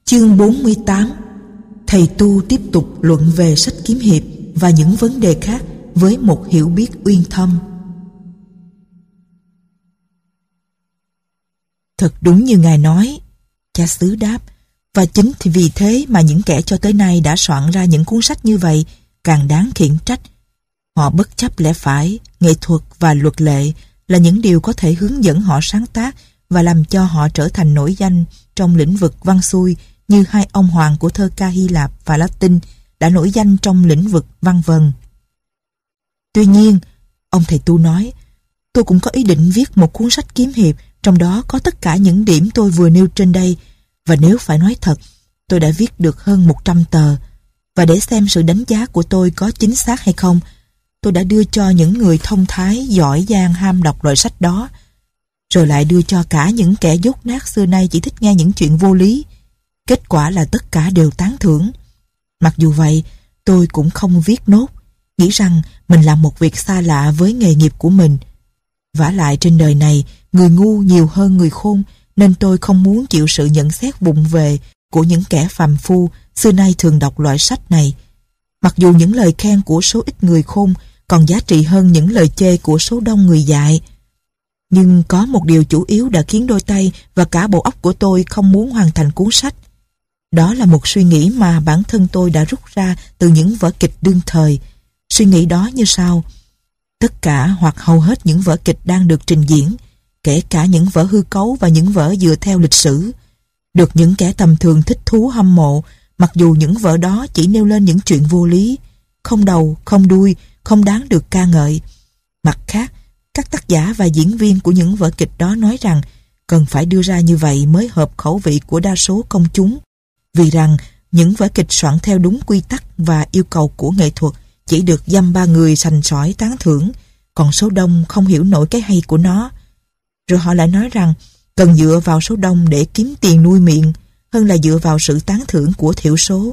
Chương 48. Thầy tu tiếp tục luận về sách kiếm hiệp và những vấn đề khác với một hiểu biết uyên thâm. Thật đúng như Ngài nói, cha xứ đáp, và chính thì vì thế mà những kẻ cho tới nay đã soạn ra những cuốn sách như vậy càng đáng khiển trách. Họ bất chấp lẽ phải, nghệ thuật và luật lệ là những điều có thể hướng dẫn họ sáng tác và làm cho họ trở thành nổi danh trong lĩnh vực văn xuôi, như hai ông hoàng của thơ ca Hy Lạp và Latin đã nổi danh trong lĩnh vực văn vần. Tuy nhiên, ông thầy tu nói, tôi cũng có ý định viết một cuốn sách kiếm hiệp, trong đó có tất cả những điểm tôi vừa nêu trên đây, và nếu phải nói thật, tôi đã viết được hơn 100 tờ, và để xem sự đánh giá của tôi có chính xác hay không, tôi đã đưa cho những người thông thái giỏi giang ham đọc loại sách đó, rồi lại đưa cho cả những kẻ dốt nát xưa nay chỉ thích nghe những chuyện vô lý. Kết quả là tất cả đều tán thưởng. Mặc dù vậy, tôi cũng không viết nốt, nghĩ rằng mình làm một việc xa lạ với nghề nghiệp của mình. Vả lại trên đời này, người ngu nhiều hơn người khôn, nên tôi không muốn chịu sự nhận xét vụng về của những kẻ phàm phu xưa nay thường đọc loại sách này. Mặc dù những lời khen của số ít người khôn còn giá trị hơn những lời chê của số đông người dại. Nhưng có một điều chủ yếu đã khiến đôi tay và cả bộ óc của tôi không muốn hoàn thành cuốn sách. Đó là một suy nghĩ mà bản thân tôi đã rút ra từ những vở kịch đương thời. Suy nghĩ đó như sau: tất cả hoặc hầu hết những vở kịch đang được trình diễn, kể cả những vở hư cấu và những vở dựa theo lịch sử, được những kẻ tầm thường thích thú hâm mộ, mặc dù những vở đó chỉ nêu lên những chuyện vô lý, không đầu, không đuôi, không đáng được ca ngợi. Mặt khác, các tác giả và diễn viên của những vở kịch đó nói rằng cần phải đưa ra như vậy mới hợp khẩu vị của đa số công chúng, vì rằng những vở kịch soạn theo đúng quy tắc và yêu cầu của nghệ thuật chỉ được dăm ba người sành sỏi tán thưởng, còn số đông không hiểu nổi cái hay của nó. Rồi họ lại nói rằng cần dựa vào số đông để kiếm tiền nuôi miệng hơn là dựa vào sự tán thưởng của thiểu số.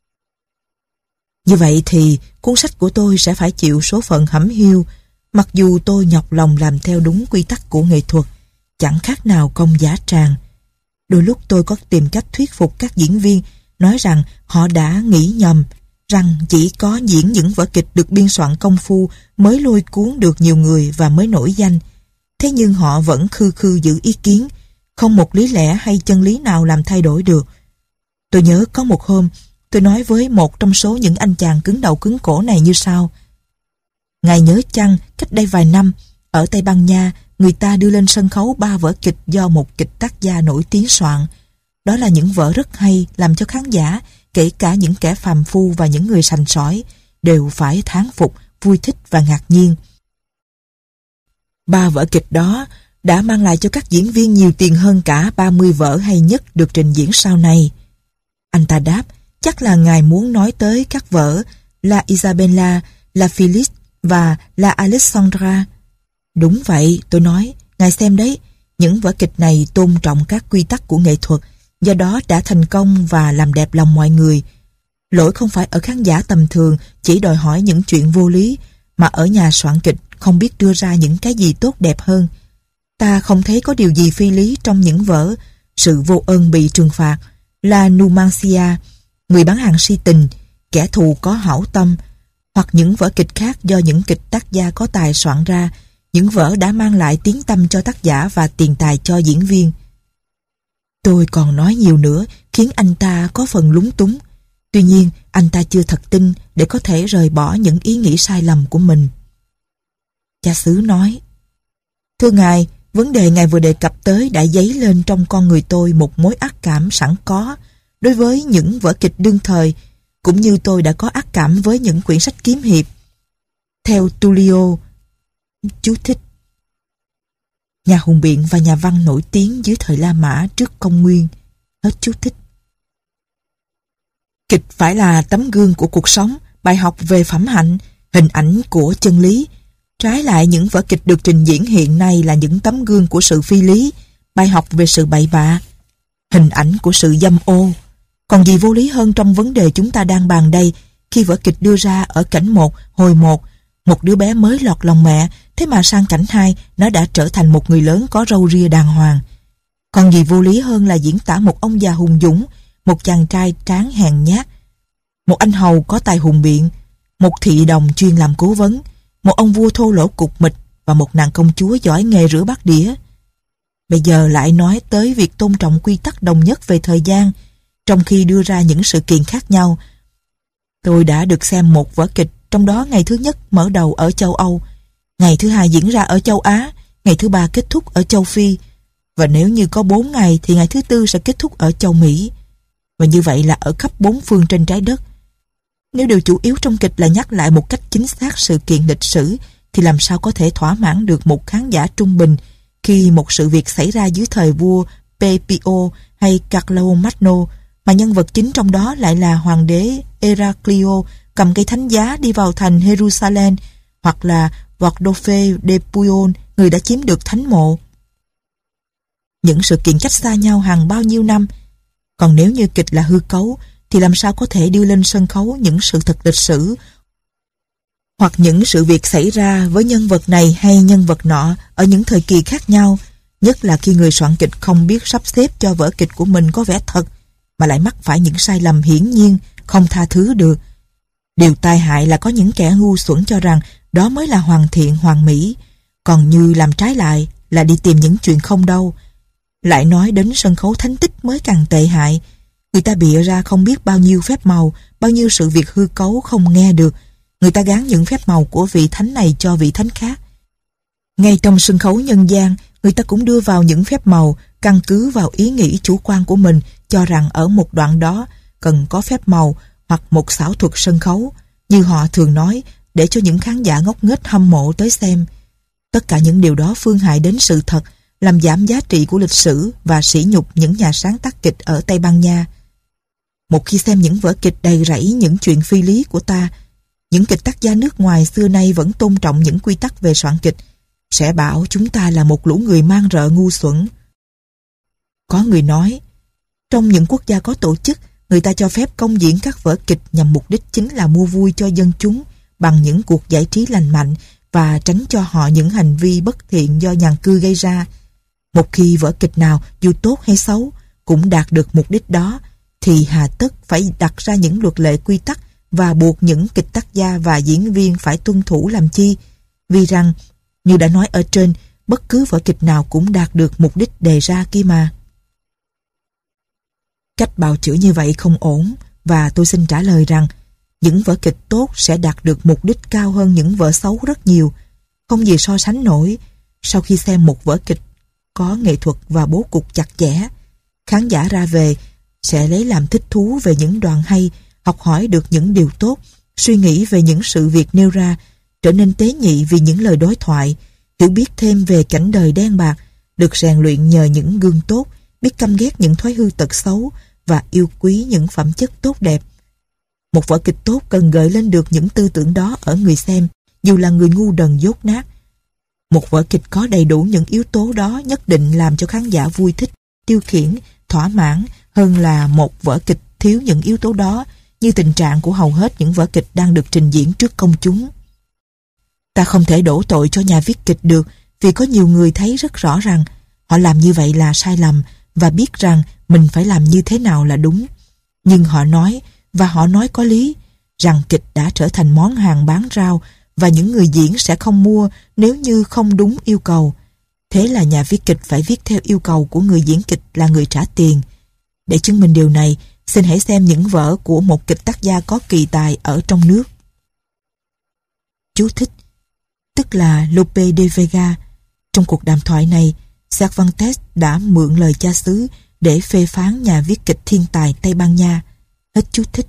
Như vậy thì cuốn sách của tôi sẽ phải chịu số phận hẩm hiu, mặc dù tôi nhọc lòng làm theo đúng quy tắc của nghệ thuật, chẳng khác nào công giá tràng. Đôi lúc tôi có tìm cách thuyết phục các diễn viên, nói rằng họ đã nghĩ nhầm, rằng chỉ có diễn những vở kịch được biên soạn công phu mới lôi cuốn được nhiều người và mới nổi danh. Thế nhưng họ vẫn khư khư giữ ý kiến, không một lý lẽ hay chân lý nào làm thay đổi được. Tôi nhớ có một hôm, tôi nói với một trong số những anh chàng cứng đầu cứng cổ này như sau: ngài nhớ chăng, cách đây vài năm, ở Tây Ban Nha, người ta đưa lên sân khấu 3 vở kịch do một kịch tác gia nổi tiếng soạn. Đó là những vở rất hay, làm cho khán giả, kể cả những kẻ phàm phu và những người sành sỏi, đều phải thán phục, vui thích và ngạc nhiên. 3 vở kịch đó đã mang lại cho các diễn viên nhiều tiền hơn cả 30 vở hay nhất được trình diễn sau này. Anh ta đáp, chắc là ngài muốn nói tới các vở La Isabella, La Phyllis và La Alexandra. Đúng vậy, tôi nói, ngài xem đấy, những vở kịch này tôn trọng các quy tắc của nghệ thuật, do đó đã thành công và làm đẹp lòng mọi người. Lỗi không phải ở khán giả tầm thường chỉ đòi hỏi những chuyện vô lý, mà ở nhà soạn kịch không biết đưa ra những cái gì tốt đẹp hơn. Ta không thấy có điều gì phi lý trong những vở Sự vô ơn bị trừng phạt, La Numancia, Người bán hàng si tình, Kẻ thù có hảo tâm, hoặc những vở kịch khác do những kịch tác gia có tài soạn ra, những vở đã mang lại tiếng tăm cho tác giả và tiền tài cho diễn viên. Tôi còn nói nhiều nữa khiến anh ta có phần lúng túng. Tuy nhiên, anh ta chưa thật tin để có thể rời bỏ những ý nghĩ sai lầm của mình. Cha xứ nói: thưa ngài, vấn đề ngài vừa đề cập tới đã dấy lên trong con người tôi một mối ác cảm sẵn có đối với những vở kịch đương thời, cũng như tôi đã có ác cảm với những quyển sách kiếm hiệp. Theo Tullio, chú thích, nhà hùng biện và nhà văn nổi tiếng dưới thời La Mã trước công nguyên, hết chú thích. Kịch phải là tấm gương của cuộc sống, bài học về phẩm hạnh, hình ảnh của chân lý. Trái lại, những vở kịch được trình diễn hiện nay là những tấm gương của sự phi lý, bài học về sự bậy bạ, hình ảnh của sự dâm ô. Còn gì vô lý hơn trong vấn đề chúng ta đang bàn đây, khi vở kịch đưa ra ở cảnh 1, hồi 1, một đứa bé mới lọt lòng mẹ, thế mà sang cảnh 2 nó đã trở thành một người lớn có râu ria đàng hoàng. Còn gì vô lý hơn là diễn tả một ông già hùng dũng, một chàng trai tráng hèn nhát, một anh hầu có tài hùng biện, một thị đồng chuyên làm cố vấn, một ông vua thô lỗ cục mịch và một nàng công chúa giỏi nghề rửa bát đĩa. Bây giờ lại nói tới việc tôn trọng quy tắc đồng nhất về thời gian trong khi đưa ra những sự kiện khác nhau. Tôi đã được xem một vở kịch, trong đó ngày thứ nhất mở đầu ở châu Âu, ngày thứ hai diễn ra ở châu Á, ngày thứ ba kết thúc ở châu Phi, và nếu như có 4 ngày thì ngày thứ tư sẽ kết thúc ở châu Mỹ. Và như vậy là ở khắp 4 phương trên trái đất. Nếu điều chủ yếu trong kịch là nhắc lại một cách chính xác sự kiện lịch sử, thì làm sao có thể thỏa mãn được một khán giả trung bình khi một sự việc xảy ra dưới thời vua Pepio hay Carlo Magno, mà nhân vật chính trong đó lại là hoàng đế Heraclio cầm cây thánh giá đi vào thành Jerusalem, hoặc là Godofredo de Bouillon, người đã chiếm được thánh mộ. Những sự kiện cách xa nhau hàng bao nhiêu năm. Còn nếu như kịch là hư cấu, thì làm sao có thể đưa lên sân khấu những sự thật lịch sử, hoặc những sự việc xảy ra với nhân vật này hay nhân vật nọ ở những thời kỳ khác nhau, nhất là khi người soạn kịch không biết sắp xếp cho vở kịch của mình có vẻ thật, mà lại mắc phải những sai lầm hiển nhiên, không tha thứ được. Điều tai hại là có những kẻ ngu xuẩn cho rằng đó mới là hoàn thiện, hoàn mỹ, còn như làm trái lại là đi tìm những chuyện không đâu. Lại nói đến sân khấu thánh tích mới càng tệ hại. Người ta bịa ra không biết bao nhiêu phép màu, bao nhiêu sự việc hư cấu không nghe được. Người ta gán những phép màu của vị thánh này cho vị thánh khác. Ngay trong sân khấu nhân gian, người ta cũng đưa vào những phép màu căn cứ vào ý nghĩ chủ quan của mình, cho rằng ở một đoạn đó cần có phép màu hoặc một xảo thuật sân khấu, như họ thường nói, để cho những khán giả ngốc nghếch hâm mộ tới xem. Tất cả những điều đó phương hại đến sự thật, làm giảm giá trị của lịch sử và sỉ nhục những nhà sáng tác kịch ở Tây Ban Nha. Một khi xem những vở kịch đầy rẫy những chuyện phi lý của ta, những kịch tác gia nước ngoài xưa nay vẫn tôn trọng những quy tắc về soạn kịch, sẽ bảo chúng ta là một lũ người mang rợ ngu xuẩn. Có người nói, trong những quốc gia có tổ chức, người ta cho phép công diễn các vở kịch nhằm mục đích chính là mua vui cho dân chúng bằng những cuộc giải trí lành mạnh và tránh cho họ những hành vi bất thiện do nhàn cư gây ra. Một khi vở kịch nào dù tốt hay xấu cũng đạt được mục đích đó, thì hà tất phải đặt ra những luật lệ quy tắc và buộc những kịch tác gia và diễn viên phải tuân thủ làm chi? Vì rằng, như đã nói ở trên, bất cứ vở kịch nào cũng đạt được mục đích đề ra kia mà. Cách bào chữa như vậy không ổn, và tôi xin trả lời rằng những vở kịch tốt sẽ đạt được mục đích cao hơn những vở xấu rất nhiều. Không gì so sánh nổi. Sau khi xem một vở kịch có nghệ thuật và bố cục chặt chẽ, khán giả ra về sẽ lấy làm thích thú về những đoạn hay, học hỏi được những điều tốt, suy nghĩ về những sự việc nêu ra, trở nên tế nhị vì những lời đối thoại, hiểu biết thêm về cảnh đời đen bạc, được rèn luyện nhờ những gương tốt, biết căm ghét những thói hư tật xấu và yêu quý những phẩm chất tốt đẹp. Một vở kịch tốt cần gợi lên được những tư tưởng đó ở người xem, dù là người ngu đần dốt nát. Một vở kịch có đầy đủ những yếu tố đó nhất định làm cho khán giả vui thích, tiêu khiển, thỏa mãn hơn là một vở kịch thiếu những yếu tố đó, như tình trạng của hầu hết những vở kịch đang được trình diễn trước công chúng. Ta không thể đổ tội cho nhà viết kịch được, vì có nhiều người thấy rất rõ rằng họ làm như vậy là sai lầm và biết rằng mình phải làm như thế nào là đúng. Nhưng họ nói, và họ nói có lý, rằng kịch đã trở thành món hàng bán rao và những người diễn sẽ không mua nếu như không đúng yêu cầu. Thế là nhà viết kịch phải viết theo yêu cầu của người diễn kịch là người trả tiền. Để chứng minh điều này, xin hãy xem những vở của một kịch tác gia có kỳ tài ở trong nước. Chú thích, tức là Lope de Vega. Trong cuộc đàm thoại này, Cervantes đã mượn lời cha xứ để phê phán nhà viết kịch thiên tài Tây Ban Nha. Hết chú thích.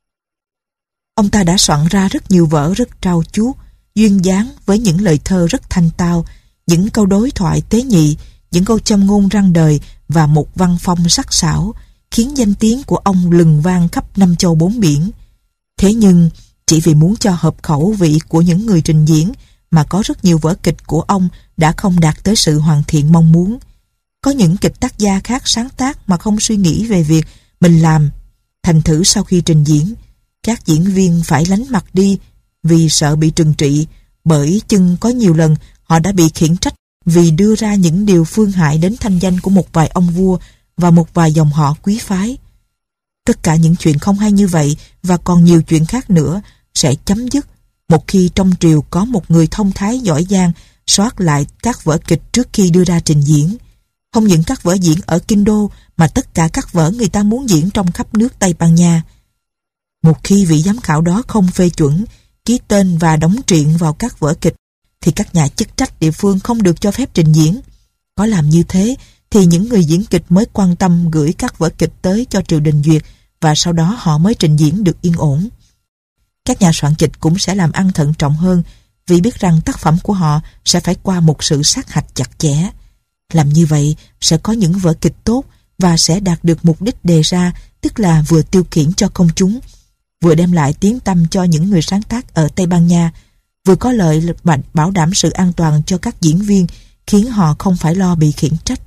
Ông ta đã soạn ra rất nhiều vở rất trau chuốt, duyên dáng với những lời thơ rất thanh tao, những câu đối thoại tế nhị, những câu châm ngôn răng đời và một văn phong sắc sảo, khiến danh tiếng của ông lừng vang khắp năm châu bốn biển. Thế nhưng, chỉ vì muốn cho hợp khẩu vị của những người trình diễn mà có rất nhiều vở kịch của ông đã không đạt tới sự hoàn thiện mong muốn. Có những kịch tác gia khác sáng tác mà không suy nghĩ về việc mình làm. Thành thử sau khi trình diễn, các diễn viên phải lánh mặt đi vì sợ bị trừng trị, bởi chừng có nhiều lần họ đã bị khiển trách vì đưa ra những điều phương hại đến thanh danh của một vài ông vua và một vài dòng họ quý phái. Tất cả những chuyện không hay như vậy và còn nhiều chuyện khác nữa sẽ chấm dứt một khi trong triều có một người thông thái giỏi giang soát lại các vở kịch trước khi đưa ra trình diễn. Không những các vở diễn ở Kinh Đô mà tất cả các vở người ta muốn diễn trong khắp nước Tây Ban Nha. Một khi vị giám khảo đó không phê chuẩn, ký tên và đóng truyện vào các vở kịch, thì các nhà chức trách địa phương không được cho phép trình diễn. Có làm như thế thì những người diễn kịch mới quan tâm gửi các vở kịch tới cho triều đình duyệt và sau đó họ mới trình diễn được yên ổn. Các nhà soạn kịch cũng sẽ làm ăn thận trọng hơn vì biết rằng tác phẩm của họ sẽ phải qua một sự sát hạch chặt chẽ. Làm như vậy sẽ có những vở kịch tốt và sẽ đạt được mục đích đề ra, tức là vừa tiêu khiển cho công chúng, vừa đem lại tiếng tăm cho những người sáng tác ở Tây Ban Nha, vừa có lợi và bảo đảm sự an toàn cho các diễn viên, khiến họ không phải lo bị khiển trách.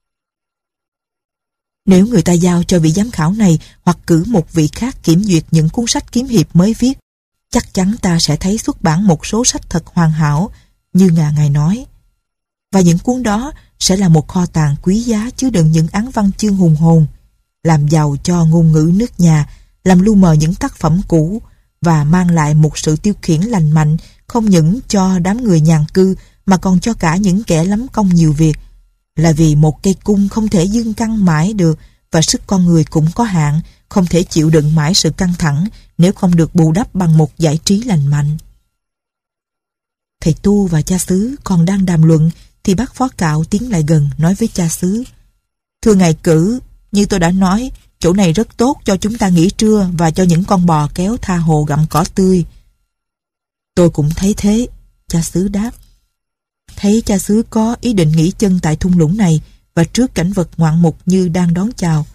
Nếu người ta giao cho vị giám khảo này hoặc cử một vị khác kiểm duyệt những cuốn sách kiếm hiệp mới viết, chắc chắn ta sẽ thấy xuất bản một số sách thật hoàn hảo, như ngài nói. Và những cuốn đó sẽ là một kho tàng quý giá chứa đựng những áng văn chương hùng hồn, làm giàu cho ngôn ngữ nước nhà, làm lu mờ những tác phẩm cũ và mang lại một sự tiêu khiển lành mạnh không những cho đám người nhàn cư mà còn cho cả những kẻ lắm công nhiều việc. Là vì một cây cung không thể dương căng mãi được và sức con người cũng có hạn, không thể chịu đựng mãi sự căng thẳng nếu không được bù đắp bằng một giải trí lành mạnh. Thầy Tu và cha xứ còn đang đàm luận thì bác phó cạo tiến lại gần nói với cha xứ: "Thưa ngài cử, như tôi đã nói, chỗ này rất tốt cho chúng ta nghỉ trưa và cho những con bò kéo tha hồ gặm cỏ tươi." "Tôi cũng thấy thế," cha xứ đáp. Thấy cha xứ có ý định nghỉ chân tại thung lũng này và trước cảnh vật ngoạn mục như đang đón chào,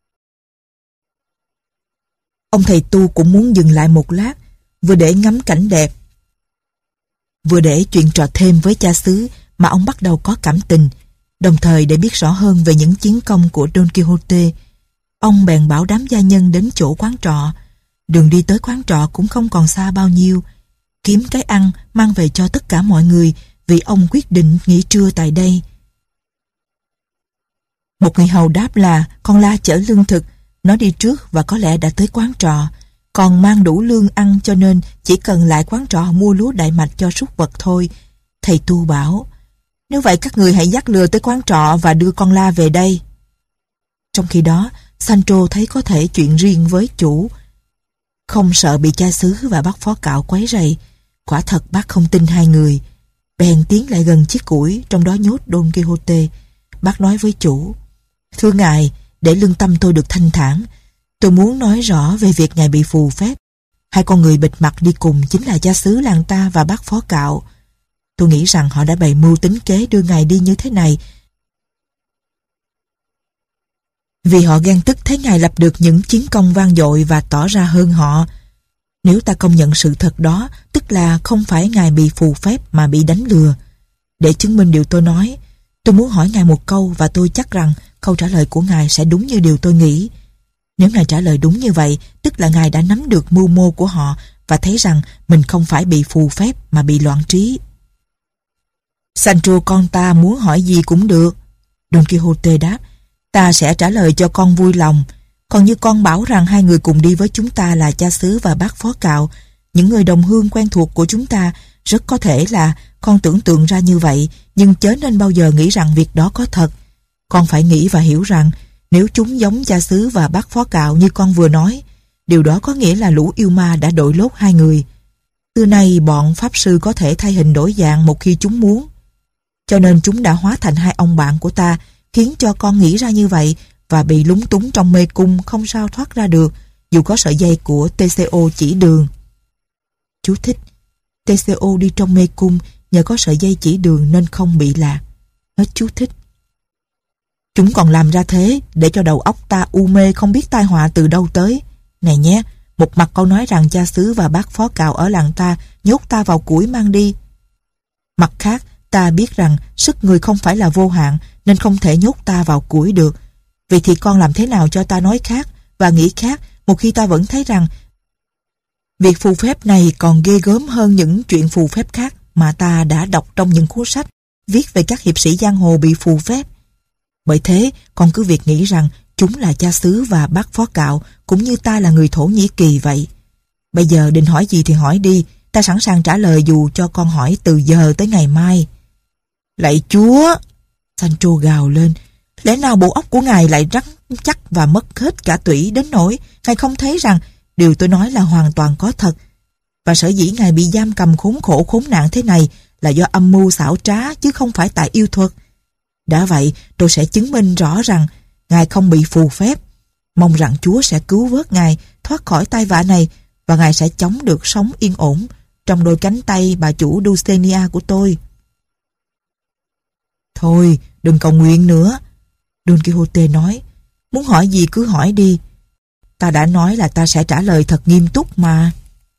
ông thầy Tu cũng muốn dừng lại một lát, vừa để ngắm cảnh đẹp, vừa để chuyện trò thêm với cha xứ mà ông bắt đầu có cảm tình, đồng thời để biết rõ hơn về những chiến công của Don Quixote. Ông bèn bảo đám gia nhân đến chỗ quán trọ. Đường đi tới quán trọ cũng không còn xa bao nhiêu. Kiếm cái ăn mang về cho tất cả mọi người vì ông quyết định nghỉ trưa tại đây. Một người hầu đáp là con La chở lương thực, nó đi trước và có lẽ đã tới quán trọ, còn mang đủ lương ăn cho nên chỉ cần lại quán trọ mua lúa đại mạch cho súc vật thôi. Thầy Tu bảo: "Nếu vậy các người hãy dắt lừa tới quán trọ và đưa con La về đây." Trong khi đó, Sancho thấy có thể chuyện riêng với chủ, không sợ bị cha xứ và bác phó cạo quấy rầy. Quả thật bác không tin hai người. Bèn tiến lại gần chiếc củi trong đó nhốt Don Quixote. Bác nói với chủ: "Thưa ngài, để lương tâm tôi được thanh thản, tôi muốn nói rõ về việc ngài bị phù phép. Hai con người bịt mặt đi cùng chính là cha xứ làng ta và bác phó cạo. Tôi nghĩ rằng họ đã bày mưu tính kế đưa ngài đi như thế này vì họ ghen tức thấy ngài lập được những chiến công vang dội và tỏ ra hơn họ. Nếu ta công nhận sự thật đó, tức là không phải ngài bị phù phép mà bị đánh lừa. Để chứng minh điều tôi nói, tôi muốn hỏi ngài một câu và tôi chắc rằng câu trả lời của ngài sẽ đúng như điều tôi nghĩ. Nếu ngài trả lời đúng như vậy, tức là ngài đã nắm được mưu mô của họ và thấy rằng mình không phải bị phù phép mà bị loạn trí." "Sancho con ta muốn hỏi gì cũng được," Don Quixote đáp. "Ta sẽ trả lời cho con vui lòng. Còn như con bảo rằng hai người cùng đi với chúng ta là cha xứ và bác phó cạo, những người đồng hương quen thuộc của chúng ta, rất có thể là con tưởng tượng ra như vậy, nhưng chớ nên bao giờ nghĩ rằng việc đó có thật. Con phải nghĩ và hiểu rằng nếu chúng giống cha xứ và bác phó cạo như con vừa nói, điều đó có nghĩa là lũ yêu ma đã đội lốt hai người. Xưa nay bọn pháp sư có thể thay hình đổi dạng một khi chúng muốn. Cho nên chúng đã hóa thành hai ông bạn của ta, khiến cho con nghĩ ra như vậy và bị lúng túng trong mê cung không sao thoát ra được, dù có sợi dây của TCO chỉ đường." Chú thích: TCO đi trong mê cung nhờ có sợi dây chỉ đường nên không bị lạc. Hết chú thích. "Chúng còn làm ra thế để cho đầu óc ta u mê không biết tai họa từ đâu tới. Này nhé, một mặt con nói rằng cha xứ và bác phó cạo ở làng ta nhốt ta vào củi mang đi. Mặt khác, ta biết rằng sức người không phải là vô hạn nên không thể nhốt ta vào củi được. Vậy thì con làm thế nào cho ta nói khác và nghĩ khác một khi ta vẫn thấy rằng việc phù phép này còn ghê gớm hơn những chuyện phù phép khác mà ta đã đọc trong những cuốn sách viết về các hiệp sĩ giang hồ bị phù phép. Bởi thế, con cứ việc nghĩ rằng Chúng là cha xứ và bác phó cạo, cũng như ta là người Thổ Nhĩ Kỳ vậy. Bây giờ định hỏi gì thì hỏi đi, ta sẵn sàng trả lời dù cho con hỏi từ giờ tới ngày mai. Lạy Chúa! Sancho gào lên. Lẽ nào bộ óc của ngài lại rắn chắc và mất hết cả tủy đến nỗi ngài không thấy rằng điều tôi nói là hoàn toàn có thật. Và sở dĩ ngài bị giam cầm khốn khổ khốn nạn thế này là do âm mưu xảo trá chứ không phải tại yêu thuật. Đã vậy, tôi sẽ chứng minh rõ rằng ngài không bị phù phép. Mong rằng Chúa sẽ cứu vớt ngài thoát khỏi tai vạ này và ngài sẽ chống được sống yên ổn trong đôi cánh tay bà chủ Dulcinea của tôi. Thôi, đừng cầu nguyện nữa, Don Quixote nói. Muốn hỏi gì cứ hỏi đi. Ta đã nói là ta sẽ trả lời thật nghiêm túc mà.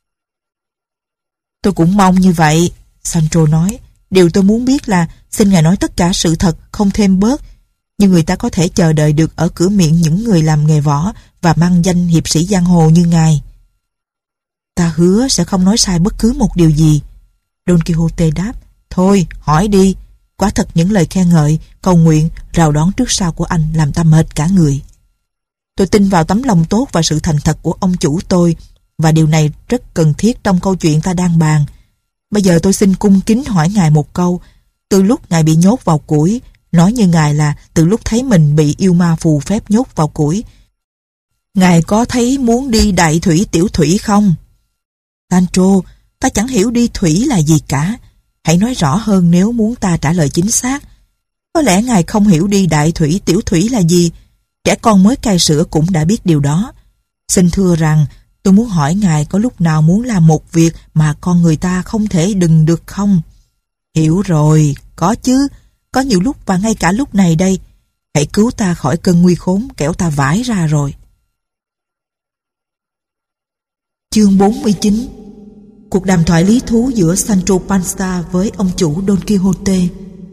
Tôi cũng mong như vậy, Sancho nói. Điều tôi muốn biết là xin ngài nói tất cả sự thật, không thêm bớt, như người ta có thể chờ đợi được ở cửa miệng những người làm nghề võ và mang danh hiệp sĩ giang hồ như ngài. Ta hứa sẽ không nói sai bất cứ một điều gì, Don Quixote đáp. Thôi, hỏi đi. Quả thật những lời khen ngợi, cầu nguyện, rào đón trước sau của anh làm ta mệt cả người. Tôi tin vào tấm lòng tốt và sự thành thật của ông chủ tôi, và điều này rất cần thiết trong câu chuyện ta đang bàn. Bây giờ tôi xin cung kính hỏi ngài một câu. Từ lúc ngài bị nhốt vào củi, nói như ngài là từ lúc thấy mình bị yêu ma phù phép nhốt vào củi, ngài có thấy muốn đi đại thủy tiểu thủy không? Sancho, ta chẳng hiểu đi thủy là gì cả. Hãy nói rõ hơn nếu muốn ta trả lời chính xác. Có lẽ ngài không hiểu đi đại thủy tiểu thủy là gì. Trẻ con mới cai sữa cũng đã biết điều đó. Xin thưa rằng tôi muốn hỏi ngài có lúc nào muốn làm một việc mà con người ta không thể đừng được không? Hiểu rồi, có chứ. Có nhiều lúc và ngay cả lúc này đây. Hãy cứu ta khỏi cơn nguy khốn, kẻo ta vãi ra rồi. Chương 49. Cuộc đàm thoại lý thú giữa Sancho Panza với ông chủ Don Quixote.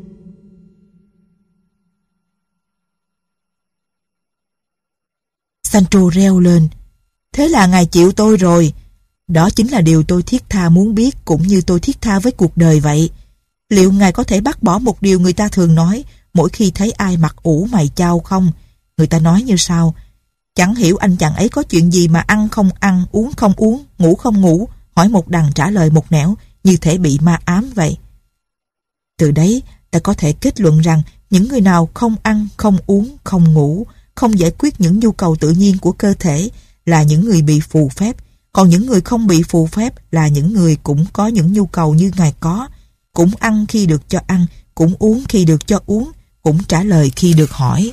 Sancho reo lên. Thế là ngài chịu tôi rồi. Đó chính là điều tôi thiết tha muốn biết, cũng như tôi thiết tha với cuộc đời vậy. Liệu ngài có thể bác bỏ một điều người ta thường nói mỗi khi thấy ai mặt ủ mày chau không? Người ta nói như sau: chẳng hiểu anh chàng ấy có chuyện gì mà ăn không ăn, uống không uống, ngủ không ngủ, hỏi một đằng trả lời một nẻo, như thể bị ma ám vậy. Từ đấy ta có thể kết luận rằng những người nào không ăn, không uống, không ngủ, không giải quyết những nhu cầu tự nhiên của cơ thể là những người bị phù phép, còn những người không bị phù phép là những người cũng có những nhu cầu như ngài có, cũng ăn khi được cho ăn, cũng uống khi được cho uống, cũng trả lời khi được hỏi.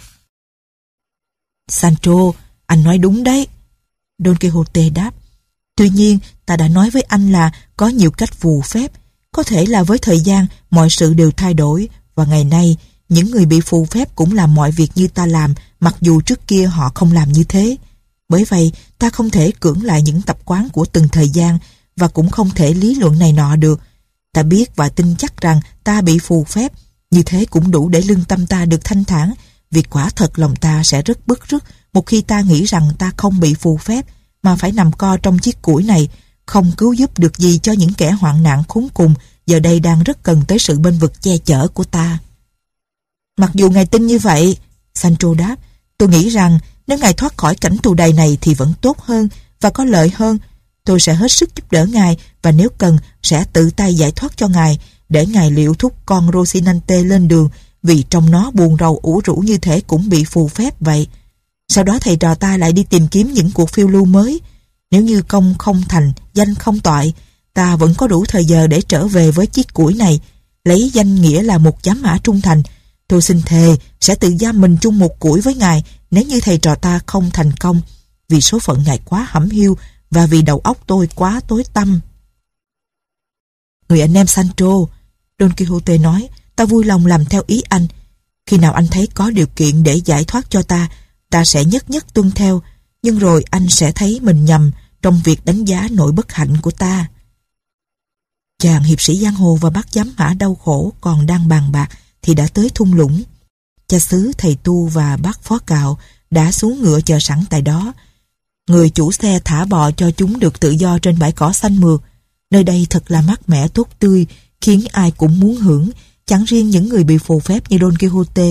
Sancho, anh nói đúng đấy, Don Quixote đáp. Tuy nhiên, ta đã nói với anh là có nhiều cách phù phép. Có thể là với thời gian, mọi sự đều thay đổi, và ngày nay, những người bị phù phép cũng làm mọi việc như ta làm, mặc dù trước kia họ không làm như thế. Bởi vậy, ta không thể cưỡng lại những tập quán của từng thời gian, và cũng không thể lý luận này nọ được. Ta biết và tin chắc rằng ta bị phù phép, như thế cũng đủ để lương tâm ta được thanh thản, vì quả thật lòng ta sẽ rất bứt rứt một khi ta nghĩ rằng ta không bị phù phép, mà phải nằm co trong chiếc củi này, không cứu giúp được gì cho những kẻ hoạn nạn khốn cùng giờ đây đang rất cần tới sự bênh vực che chở của ta. Mặc dù ngài tin như vậy, Sancho đáp, tôi nghĩ rằng nếu ngài thoát khỏi cảnh tù đầy này thì vẫn tốt hơn và có lợi hơn. Tôi sẽ hết sức giúp đỡ ngài, và nếu cần sẽ tự tay giải thoát cho ngài, để ngài liệu thúc con Rocinante lên đường, vì trong nó buồn rầu ủ rũ như thể cũng bị phù phép vậy. Sau đó thầy trò ta lại đi tìm kiếm những cuộc phiêu lưu mới. Nếu như công không thành, danh không toại, ta vẫn có đủ thời giờ để trở về với chiếc củi này, lấy danh nghĩa là một giám mã trung thành. Tôi xin thề sẽ tự giam mình chung một củi với ngài nếu như thầy trò ta không thành công, vì số phận ngài quá hẩm hiu và vì đầu óc tôi quá tối tăm. Người anh em Sancho, Don Quixote nói, ta vui lòng làm theo ý anh. Khi nào anh thấy có điều kiện để giải thoát cho ta, ta sẽ nhất nhất tuân theo, nhưng rồi anh sẽ thấy mình nhầm trong việc đánh giá nỗi bất hạnh của ta. Chàng hiệp sĩ giang hồ và bác giám mã đau khổ còn đang bàn bạc thì đã tới thung lũng. Cha xứ, thầy tu và bác phó cạo đã xuống ngựa chờ sẵn tại đó. Người chủ xe thả bò cho chúng được tự do trên bãi cỏ xanh mượt. Nơi đây thật là mát mẻ tốt tươi, khiến ai cũng muốn hưởng, chẳng riêng những người bị phù phép như Don Quixote,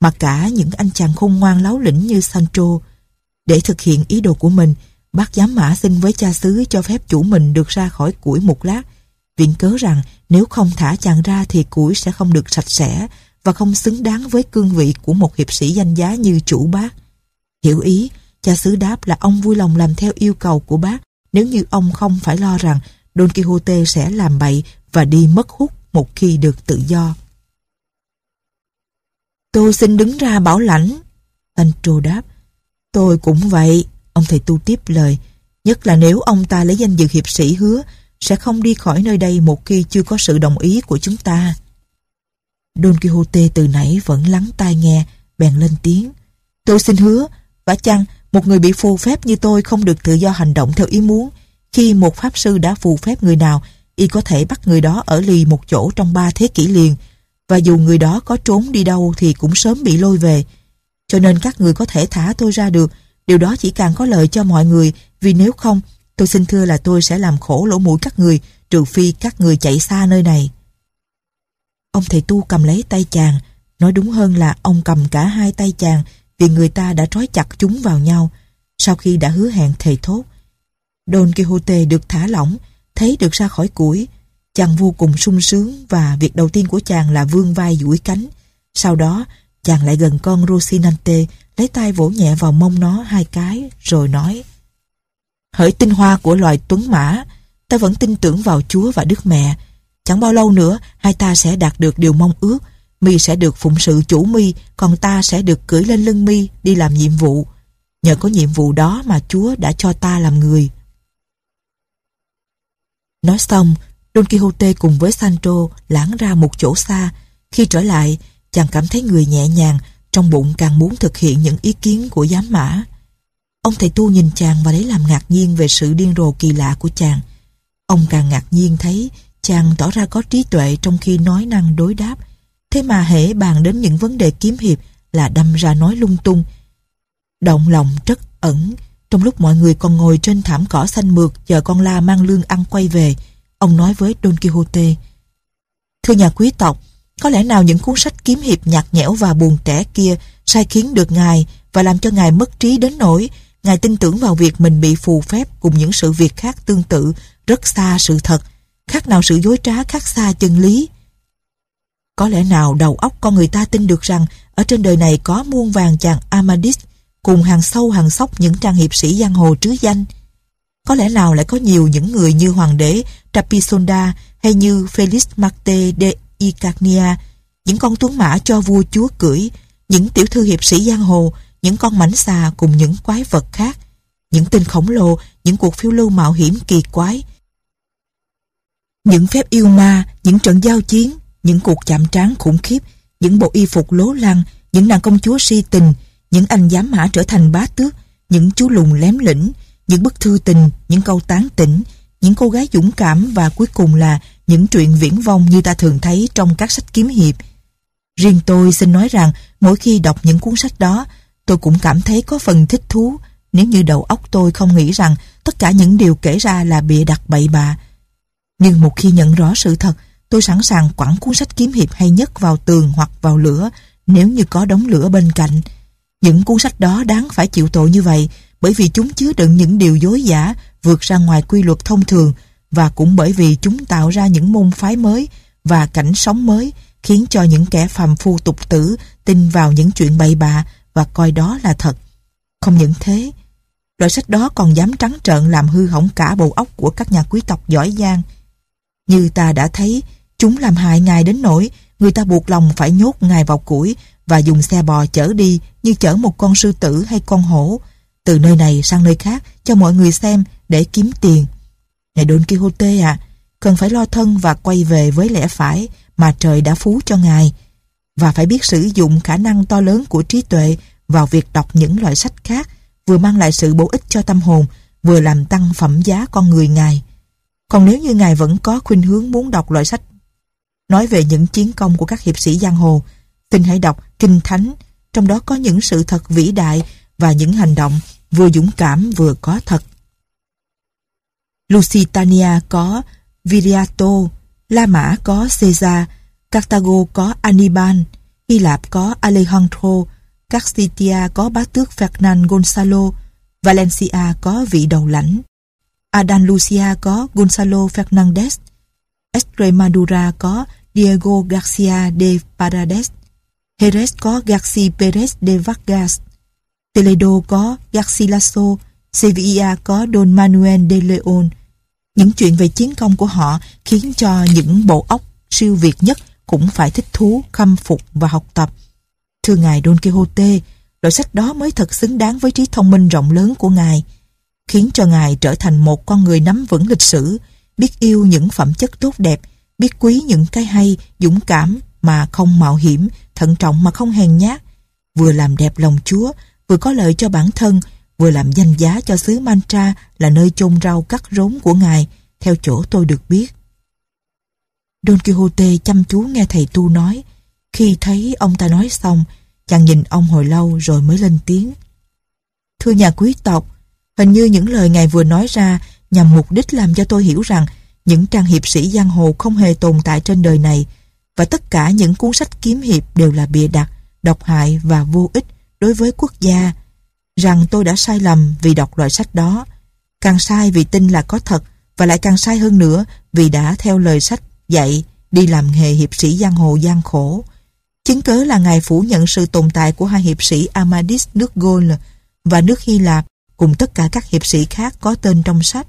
mà cả những anh chàng khôn ngoan láo lĩnh như Sancho. Để thực hiện ý đồ của mình, bác giám mã xin với cha xứ cho phép chủ mình được ra khỏi củi một lát, viện cớ rằng nếu không thả chàng ra thì củi sẽ không được sạch sẽ và không xứng đáng với cương vị của một hiệp sĩ danh giá như chủ bác. Hiểu ý, cha xứ đáp là ông vui lòng làm theo yêu cầu của bác nếu như ông không phải lo rằng Don Quixote sẽ làm bậy và đi mất hút một khi được tự do. Tôi xin đứng ra bảo lãnh, Sancho đáp. Tôi cũng vậy, ông thầy tu tiếp lời, nhất là nếu ông ta lấy danh dự hiệp sĩ hứa sẽ không đi khỏi nơi đây một khi chưa có sự đồng ý của chúng ta. Don Quixote từ nãy vẫn lắng tai nghe, bèn lên tiếng. Tôi xin hứa, vả chăng một người bị phù phép như tôi không được tự do hành động theo ý muốn. Khi một pháp sư đã phù phép người nào, y có thể bắt người đó ở lì một chỗ trong 3 thế kỷ liền, và dù người đó có trốn đi đâu thì cũng sớm bị lôi về. Cho nên các người có thể thả tôi ra được, điều đó chỉ càng có lợi cho mọi người, vì nếu không, tôi xin thưa là tôi sẽ làm khổ lỗ mũi các người, trừ phi các người chạy xa nơi này. Ông thầy tu cầm lấy tay chàng, nói đúng hơn là ông cầm cả hai tay chàng, vì người ta đã trói chặt chúng vào nhau. Sau khi đã hứa hẹn thề thốt, Don Quixote được thả lỏng, thấy được ra khỏi củi. Chàng vô cùng sung sướng và việc đầu tiên của chàng là vươn vai duỗi cánh. Sau đó, chàng lại gần con Rocinante, lấy tay vỗ nhẹ vào mông nó 2 cái, rồi nói: Hỡi tinh hoa của loài tuấn mã, ta vẫn tin tưởng vào Chúa và Đức Mẹ. Chẳng bao lâu nữa, hai ta sẽ đạt được điều mong ước. Mi sẽ được phụng sự chủ Mi, còn ta sẽ được cưỡi lên lưng Mi đi làm nhiệm vụ. Nhờ có nhiệm vụ đó mà Chúa đã cho ta làm người. Nói xong, Don Quixote cùng với Sancho lảng ra một chỗ xa. Khi trở lại, chàng cảm thấy người nhẹ nhàng, trong bụng càng muốn thực hiện những ý kiến của giám mã. Ông thầy tu nhìn chàng và lấy làm ngạc nhiên về sự điên rồ kỳ lạ của chàng. Ông càng ngạc nhiên thấy chàng tỏ ra có trí tuệ trong khi nói năng đối đáp. Thế mà hễ bàn đến những vấn đề kiếm hiệp là đâm ra nói lung tung. Động lòng trất ẩn. Trong lúc mọi người còn ngồi trên thảm cỏ xanh mượt chờ con la mang lương ăn quay về, ông nói với Don Quixote: Thưa nhà quý tộc, có lẽ nào những cuốn sách kiếm hiệp nhạt nhẽo và buồn tẻ kia sai khiến được ngài và làm cho ngài mất trí đến nỗi ngài tin tưởng vào việc mình bị phù phép cùng những sự việc khác tương tự, rất xa sự thật, khác nào sự dối trá khác xa chân lý. Có lẽ nào đầu óc con người ta tin được rằng ở trên đời này có muôn vàng chàng Amadis cùng hàng sâu hàng sóc những trang hiệp sĩ giang hồ trứ danh? Có lẽ nào lại có nhiều những người như hoàng đế Trapisonda hay như Felix Marte de Icarnia, những con tuấn mã cho vua chúa cưỡi, những tiểu thư hiệp sĩ giang hồ, những con mãnh xà cùng những quái vật khác, những tên khổng lồ, những cuộc phiêu lưu mạo hiểm kỳ quái, những phép yêu ma, những trận giao chiến, những cuộc chạm trán khủng khiếp, những bộ y phục lố lăng, những nàng công chúa si tình, những anh giám mã trở thành bá tước, những chú lùn lém lĩnh, những bức thư tình, những câu tán tỉnh, những cô gái dũng cảm và cuối cùng là những truyện viển vông như ta thường thấy trong các sách kiếm hiệp. Riêng tôi xin nói rằng mỗi khi đọc những cuốn sách đó, tôi cũng cảm thấy có phần thích thú, nếu như đầu óc tôi không nghĩ rằng tất cả những điều kể ra là bịa đặt bậy bạ. Nhưng một khi nhận rõ sự thật, tôi sẵn sàng quẳng cuốn sách kiếm hiệp hay nhất vào tường hoặc vào lửa nếu như có đống lửa bên cạnh. Những cuốn sách đó đáng phải chịu tội như vậy, bởi vì chúng chứa đựng những điều dối giả vượt ra ngoài quy luật thông thường, và cũng bởi vì chúng tạo ra những môn phái mới và cảnh sống mới, khiến cho những kẻ phàm phu tục tử tin vào những chuyện bậy bạ và coi đó là thật. Không những thế, loại sách đó còn dám trắng trợn làm hư hỏng cả bộ óc của các nhà quý tộc giỏi giang. Như ta đã thấy, chúng làm hại ngài đến nỗi người ta buộc lòng phải nhốt ngài vào củi và dùng xe bò chở đi như chở một con sư tử hay con hổ, từ nơi này sang nơi khác cho mọi người xem để kiếm tiền. Này Don Quixote à, cần phải lo thân và quay về với lẽ phải mà trời đã phú cho ngài, và phải biết sử dụng khả năng to lớn của trí tuệ vào việc đọc những loại sách khác, vừa mang lại sự bổ ích cho tâm hồn, vừa làm tăng phẩm giá con người ngài. Còn nếu như ngài vẫn có khuynh hướng muốn đọc loại sách nói về những chiến công của các hiệp sĩ giang hồ, xin hãy đọc Kinh Thánh, trong đó có những sự thật vĩ đại và những hành động vừa dũng cảm vừa có thật. Lusitania có Viriato, La Mã có Caesar, Carthago có Hannibal, Hy Lạp có Alejandro, Castillo có bá tước Fernán Gonzalo, Valencia có vị đầu lãnh, Andalusia có Gonzalo Fernández, Extremadura có Diego García de Paredes, Jerez có García Pérez de Vargas, Toledo có Garcilaso, Sevilla có Don Manuel de León. Những chuyện về chiến công của họ khiến cho những bộ óc siêu việt nhất cũng phải thích thú, khâm phục và học tập. Thưa ngài Don Quixote, loại sách đó mới thật xứng đáng với trí thông minh rộng lớn của ngài, khiến cho ngài trở thành một con người nắm vững lịch sử, biết yêu những phẩm chất tốt đẹp, biết quý những cái hay, dũng cảm mà không mạo hiểm, thận trọng mà không hèn nhát, vừa làm đẹp lòng Chúa, vừa có lợi cho bản thân, vừa làm danh giá cho xứ Mantra là nơi chôn rau cắt rốn của ngài, theo chỗ tôi được biết. Don Quixote chăm chú nghe thầy tu nói. Khi thấy ông ta nói xong, chàng nhìn ông hồi lâu rồi mới lên tiếng. Thưa nhà quý tộc, hình như những lời ngài vừa nói ra nhằm mục đích làm cho tôi hiểu rằng những trang hiệp sĩ giang hồ không hề tồn tại trên đời này, và tất cả những cuốn sách kiếm hiệp đều là bịa đặt, độc hại và vô ích đối với quốc gia, rằng tôi đã sai lầm vì đọc loại sách đó, càng sai vì tin là có thật, và lại càng sai hơn nữa vì đã theo lời sách dạy đi làm nghề hiệp sĩ giang hồ gian khổ. Chứng cớ là ngài phủ nhận sự tồn tại của hai hiệp sĩ Amadis nước Gaul và nước Hy Lạp cùng tất cả các hiệp sĩ khác có tên trong sách.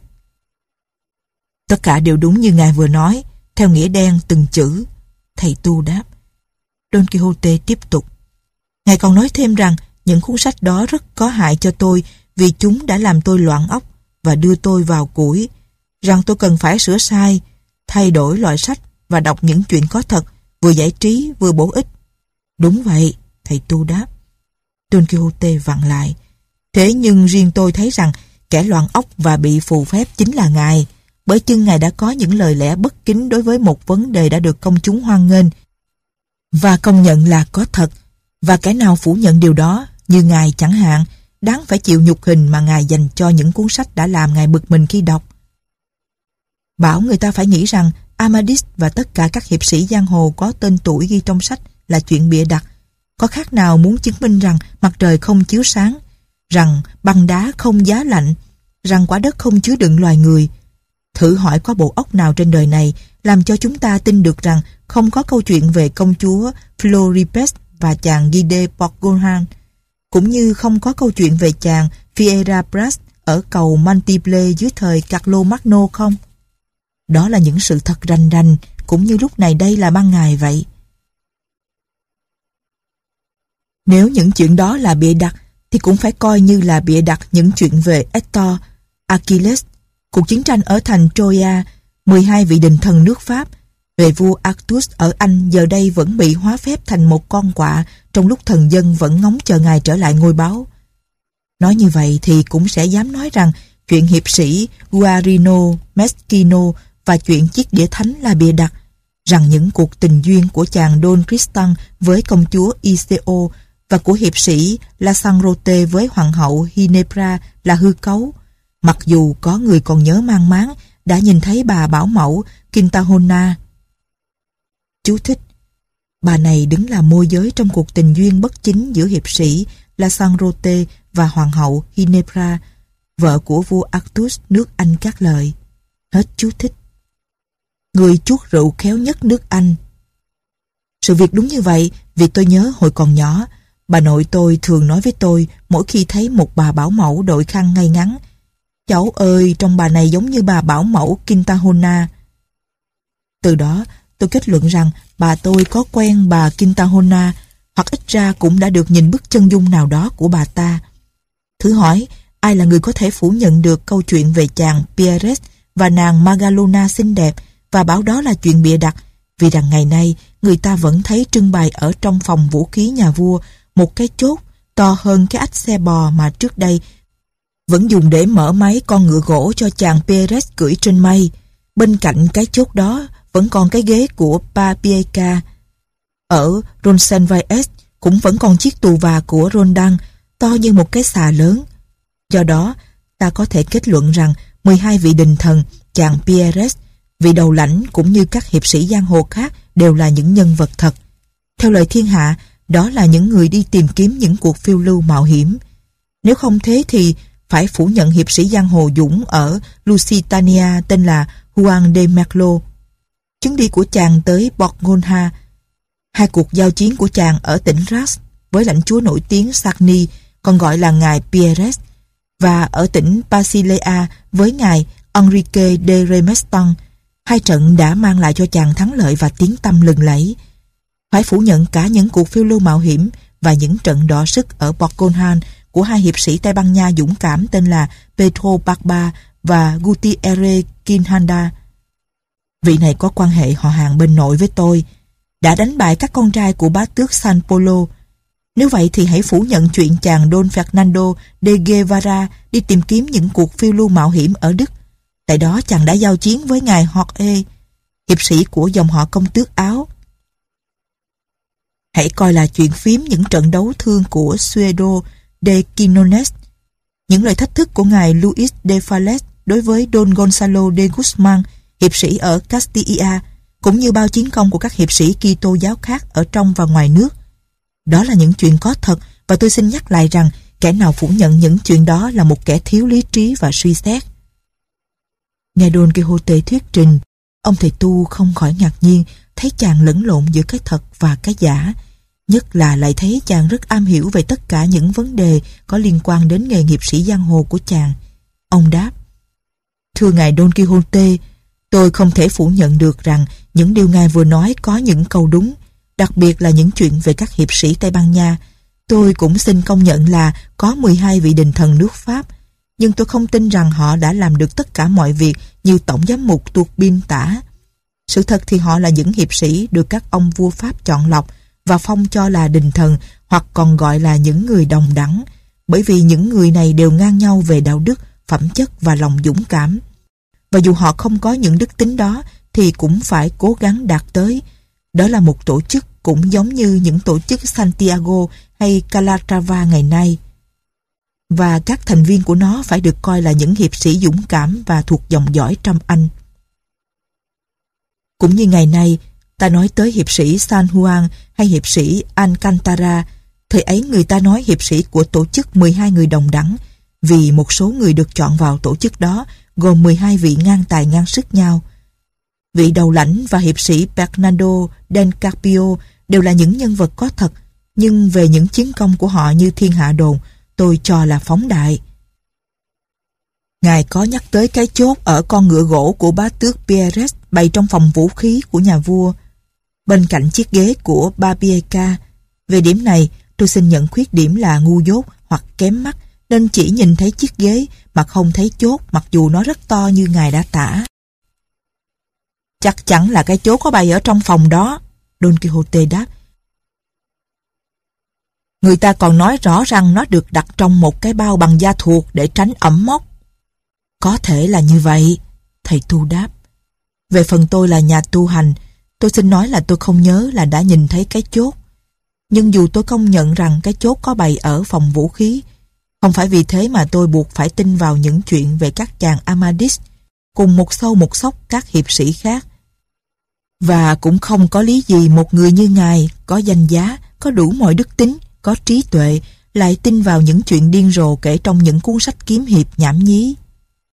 Tất cả đều đúng như ngài vừa nói, theo nghĩa đen từng chữ. Thầy tu đáp. Don Quixote tiếp tục. Ngài còn nói thêm rằng những cuốn sách đó rất có hại cho tôi vì chúng đã làm tôi loạn óc và đưa tôi vào củi, rằng tôi cần phải sửa sai, thay đổi loại sách và đọc những chuyện có thật, vừa giải trí vừa bổ ích. Đúng vậy, thầy tu đáp. Don Quixote vặn lại. Thế nhưng riêng tôi thấy rằng kẻ loạn óc và bị phù phép chính là ngài, bởi chưng ngài đã có những lời lẽ bất kính đối với một vấn đề đã được công chúng hoan nghênh và công nhận là có thật, và kẻ nào phủ nhận điều đó, như ngài chẳng hạn, đáng phải chịu nhục hình mà ngài dành cho những cuốn sách đã làm ngài bực mình khi đọc. Bảo người ta phải nghĩ rằng Amadis và tất cả các hiệp sĩ giang hồ có tên tuổi ghi trong sách là chuyện bịa đặt, có khác nào muốn chứng minh rằng mặt trời không chiếu sáng, rằng băng đá không giá lạnh, rằng quả đất không chứa đựng loài người. Thử hỏi có bộ óc nào trên đời này làm cho chúng ta tin được rằng không có câu chuyện về công chúa Floripes và chàng Guy de Bourgogne, cũng như không có câu chuyện về chàng Fierabras ở cầu Mantible dưới thời Carlomagno không? Đó là những sự thật rành rành, cũng như lúc này đây là ban ngày vậy. Nếu những chuyện đó là bịa đặt, thì cũng phải coi như là bịa đặt những chuyện về Hector, Achilles, cuộc chiến tranh ở thành Troia, 12 vị đình thần nước Pháp, về vua Artus ở Anh giờ đây vẫn bị hóa phép thành một con quạ trong lúc thần dân vẫn ngóng chờ ngài trở lại ngôi báu. Nói như vậy thì cũng sẽ dám nói rằng chuyện hiệp sĩ Guarino Meschino và chuyện chiếc đĩa thánh là bịa đặt, rằng những cuộc tình duyên của chàng Don Tristan với công chúa Iseo và của hiệp sĩ La Sanrote với hoàng hậu Ginebra là hư cấu, mặc dù có người còn nhớ mang máng đã nhìn thấy bà bảo mẫu Quintahona. Chú thích: bà này đứng làm môi giới trong cuộc tình duyên bất chính giữa hiệp sĩ La Sanrote và hoàng hậu Ginebra, vợ của vua Artus nước Anh các lợi. Hết chú thích. Người chuốt rượu khéo nhất nước Anh. Sự việc đúng như vậy vì tôi nhớ hồi còn nhỏ, bà nội tôi thường nói với tôi mỗi khi thấy một bà bảo mẫu đội khăn ngay ngắn: cháu ơi, trông bà này giống như bà bảo mẫu Quintahona. Từ đó tôi kết luận rằng bà tôi có quen bà Quintahona, hoặc ít ra cũng đã được nhìn bức chân dung nào đó của bà ta. Thử hỏi ai là người có thể phủ nhận được câu chuyện về chàng Pierres và nàng Magalona xinh đẹp và bảo đó là chuyện bịa đặt, vì rằng ngày nay người ta vẫn thấy trưng bày ở trong phòng vũ khí nhà vua một cái chốt to hơn cái ách xe bò mà trước đây vẫn dùng để mở máy con ngựa gỗ cho chàng Pierres cưỡi trên mây. Bên cạnh cái chốt đó vẫn còn cái ghế của Babieca. Ở Roncesvalles cũng vẫn còn chiếc tù và của Roldan to như một cái xà lớn. Do đó ta có thể kết luận rằng 12 vị đình thần, chàng Pierres, vị đầu lãnh cũng như các hiệp sĩ giang hồ khác đều là những nhân vật thật. Theo lời thiên hạ, Đó là những người đi tìm kiếm những cuộc phiêu lưu mạo hiểm. Nếu không thế thì phải phủ nhận hiệp sĩ giang hồ dũng ở Lusitania tên là Juan de Merlo. Chuyến đi của chàng tới Borgonha, 2 cuộc giao chiến của chàng ở tỉnh Ras với lãnh chúa nổi tiếng Sagni, còn gọi là ngài Pierres, và ở tỉnh Basilea với ngài Enrique de Remeston. 2 trận đã mang lại cho chàng thắng lợi và tiếng tăm lừng lẫy. Phải phủ nhận cả những cuộc phiêu lưu mạo hiểm và những trận đọ sức ở Borgonha của 2 hiệp sĩ Tây Ban Nha dũng cảm tên là Pedro Barba và Gutierrez Quinhanda. Vị này có quan hệ họ hàng bên nội với tôi, đã đánh bại các con trai của bá tước San Polo. Nếu vậy thì hãy phủ nhận chuyện chàng Don Fernando de Guevara đi tìm kiếm những cuộc phiêu lưu mạo hiểm ở Đức. Tại đó chàng đã giao chiến với ngài Jorge, hiệp sĩ của dòng họ công tước Áo. Hãy coi là chuyện phím những trận đấu thương của Suedo de Quinones, những lời thách thức của ngài Luis de Fales đối với Don Gonzalo de Guzman, hiệp sĩ ở Castilla, cũng như bao chiến công của các hiệp sĩ Kitô giáo khác ở trong và ngoài nước. Đó là những chuyện có thật, và tôi xin nhắc lại rằng kẻ nào phủ nhận những chuyện đó là một kẻ thiếu lý trí và suy xét. Nghe Don Quixote thuyết trình, ông thầy tu không khỏi ngạc nhiên thấy chàng lẫn lộn giữa cái thật và cái giả, nhất là lại thấy chàng rất am hiểu về tất cả những vấn đề có liên quan đến nghề nghiệp sĩ giang hồ của chàng. Ông đáp: Thưa ngài Don Quixote, tôi không thể phủ nhận được rằng những điều ngài vừa nói có những câu đúng, đặc biệt là những chuyện về các hiệp sĩ Tây Ban Nha. Tôi cũng xin công nhận là có 12 vị đình thần nước Pháp, nhưng tôi không tin rằng họ đã làm được tất cả mọi việc như Tổng giám mục Turbin tả. Sự thật thì họ là những hiệp sĩ được các ông vua Pháp chọn lọc và phong cho là đình thần, hoặc còn gọi là những người đồng đẳng, bởi vì những người này đều ngang nhau về đạo đức, phẩm chất và lòng dũng cảm. Và dù họ không có những đức tính đó thì cũng phải cố gắng đạt tới. Đó là một tổ chức cũng giống như những tổ chức Santiago hay Calatrava ngày nay. Và các thành viên của nó phải được coi là những hiệp sĩ dũng cảm và thuộc dòng dõi Trâm Anh. Cũng như ngày nay, ta nói tới hiệp sĩ San Juan hay hiệp sĩ Alcantara, thời ấy người ta nói hiệp sĩ của tổ chức 12 người đồng đẳng, vì một số người được chọn vào tổ chức đó gồm 12 vị ngang tài ngang sức nhau. Vị đầu lãnh và hiệp sĩ Bernardo del Carpio đều là những nhân vật có thật, nhưng về những chiến công của họ như thiên hạ đồn, tôi cho là phóng đại. Ngài có nhắc tới cái chốt ở con ngựa gỗ của bá tước Pierres bày trong phòng vũ khí của nhà vua, bên cạnh chiếc ghế của Babieca. Về điểm này, tôi xin nhận khuyết điểm là ngu dốt hoặc kém mắt, nên chỉ nhìn thấy chiếc ghế mà không thấy chốt, mặc dù nó rất to như ngài đã tả. Chắc chắn là cái chốt có bày ở trong phòng đó, Don Quixote đáp. Người ta còn nói rõ rằng nó được đặt trong một cái bao bằng da thuộc để tránh ẩm mốc. Có thể là như vậy, thầy tu đáp. Về phần tôi là nhà tu hành, tôi xin nói là tôi không nhớ là đã nhìn thấy cái chốt. Nhưng dù tôi công nhận rằng cái chốt có bày ở phòng vũ khí, không phải vì thế mà tôi buộc phải tin vào những chuyện về các chàng Amadis cùng một sâu một sóc các hiệp sĩ khác. Và cũng không có lý gì một người như ngài có danh giá, có đủ mọi đức tính, có trí tuệ, lại tin vào những chuyện điên rồ kể trong những cuốn sách kiếm hiệp nhảm nhí.